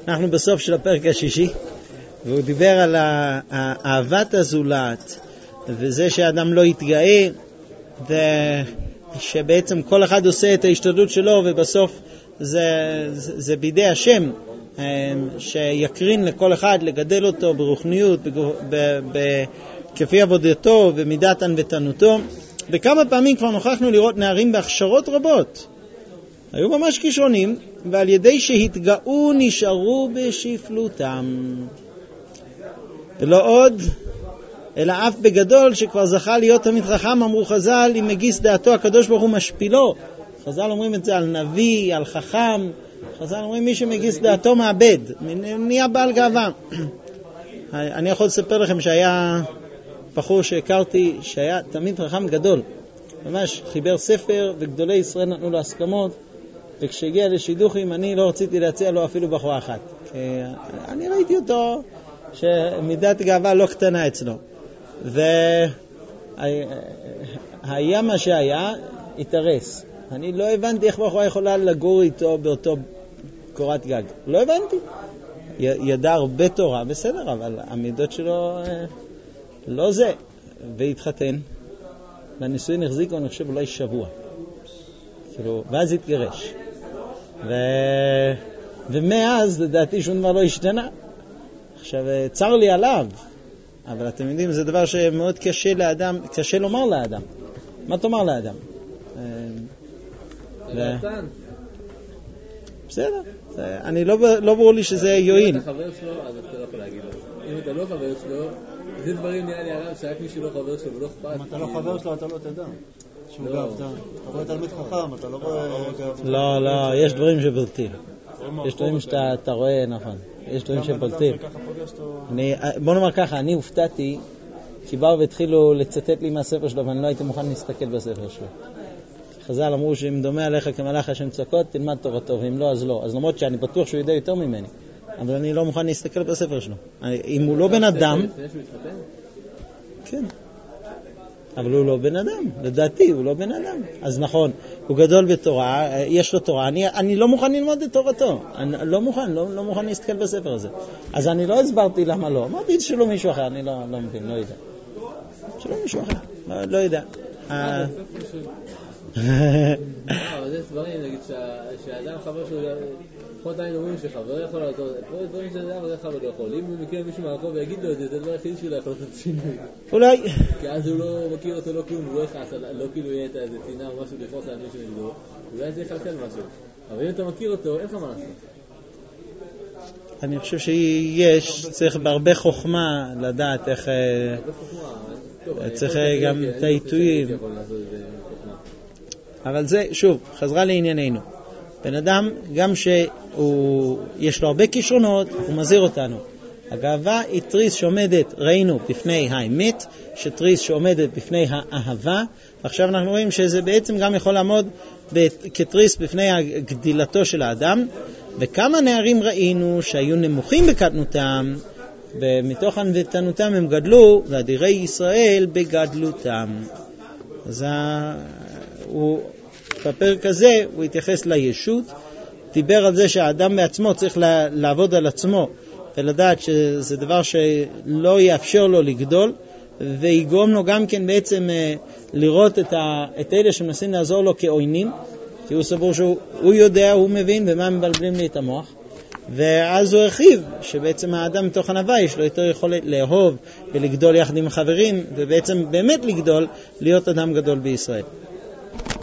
אנחנו בסוף של הפרק השישי, והוא דיבר על אהבת הזולת, וזה שהאדם לא יתגאה, ושבעצם כל אחד עושה את ההשתדלות שלו, ובסוף זה בידי השם, שיקרין לכל אחד לגדל אותו ברוחניות, כפי עבודתו ומידת ענוותנותו. וכמה פעמים כבר נוכחנו לראות נערים בהכשרות רבות, היו ממש כישרונים, ועל ידי שהתגאו נשארו בשפלותם. ולא עוד, אלא אף בגדול שכבר זכה להיות תלמיד חכם, אמרו חז"ל, אם מגיס דעתו הקדוש ברוך הוא משפילו. חז"ל אומרים את זה על נביא, על חכם. חז"ל אומרים מי שמגיס דעתו מאבד, נהיה בעל גאווה. אני יכול לספר לכם שהיה בחור שהכרתי, שהיה תלמיד חכם גדול. ממש חיבר ספר, וגדולי ישראל נתנו לו הסכמות, וכשהגיע לשידוכים אני לא רציתי להציע לו אפילו בחורה אחת. אני ראיתי אותו שמידת גאווה לא קטנה אצלו. והיה מה שהיה, התארס. אני לא הבנתי איך בחורה יכולה לגור איתו באותו קורת גג. לא הבנתי. ידע הרבה תורה, בסדר, אבל המידות שלו לא זה. והתחתן. והנישואין החזיקו, אני חושב, אולי שבוע. ואז התגרש. ומאז, לדעתי, שום דבר לא השתנה. עכשיו, צר לי עליו, אבל אתם יודעים, זה דבר שמאוד קשה לאדם, קשה לומר לאדם. מה תאמר לאדם? בסדר. אני לא ברור לי שזה יועיל. אם אתה חבר שלו, אז אתה לא יכול להגיד לו. אם אתה לא חבר שלו, זה דברים נראה לי הרב, שרק מי שלא חבר שלו ולא אכפת. אם אתה לא חבר שלו, אתה לא תדע. שהוא גאוותן. אתה רואה תלמיד חכם, אתה לא רואה גאוותן. לא, יש דברים שבולטים. יש דברים שאתה רואה, נכון. יש דברים שבולטים. בוא נאמר ככה, אני הופתעתי, כי באו והתחילו לצטט לי מהספר שלו, ואני לא הייתי מוכן להסתכל בספר שלו. חז"ל אמרו שאם דומה עליך כמלאך השם צעקות, תלמד תורתו, ואם לא, אז לא. אז למרות שאני בטוח שהוא יודע יותר ממני, אבל אני לא מוכן להסתכל בספר שלו. אם הוא לא בן אדם... כן. אבל הוא לא בן אדם. לדעתי, הוא לא בן אדם. אז נכון, הוא גדול בתורה, יש לו תורה. אני לא מוכן ללמוד את תורתו. אני לא מוכן להסתכל בספר הזה. אז אני לא הסברתי למה לא. אמרתי שלא מישהו אחר, אני לא מבין, לא יודע. שלא מישהו אחר, לא יודע. אבל זה דברים, נגיד, שהאדם חבר שלו, לפחות עדיין אומרים שחבר יכול לעשות, פה יש דברים שאדם חבר לא יכול. אם הוא מכיר מישהו מהרחוב ויגיד לו את זה, זה דבר הכי שלו יכול לעשות שינוי. אולי. כי אז הוא לא מכיר אותו, לא כלום, הוא לא יכעס, לא כאילו יהיה את איזה טינה או משהו לפרוס על מישהו נגדו, אולי זה יחלקל משהו. אבל אם אתה מכיר אותו, אין לך מה לעשות. אני חושב צריך בהרבה חוכמה לדעת איך... צריך גם את העיתויים. אבל זה, שוב, חזרה לענייננו. בן אדם, גם שיש לו הרבה כישרונות, הוא מזהיר אותנו. הגאווה היא תריס שעומדת, ראינו, בפני האמת, שתריס שעומדת בפני האהבה, ועכשיו אנחנו רואים שזה בעצם גם יכול לעמוד כתריס בפני גדילתו של האדם, וכמה נערים ראינו שהיו נמוכים בקטנותם, ומתוך ענוותנותם הם גדלו, ואדירי ישראל בגדלותם. אז בפרק הזה הוא התייחס לישות, דיבר על זה שהאדם בעצמו צריך לעבוד על עצמו, ולדעת שזה דבר שלא יאפשר לו לגדול, ויגרום לו גם כן בעצם לראות את אלה שמנסים לעזור לו כעוינים, כי הוא סבור שהוא יודע, הוא מבין, ומה מבלבלים לי את המוח. ואז הוא הרחיב שבעצם האדם מתוך ענווה יש לו יותר יכולת לאהוב ולגדול יחד עם החברים, ובעצם באמת לגדול, להיות אדם גדול בישראל.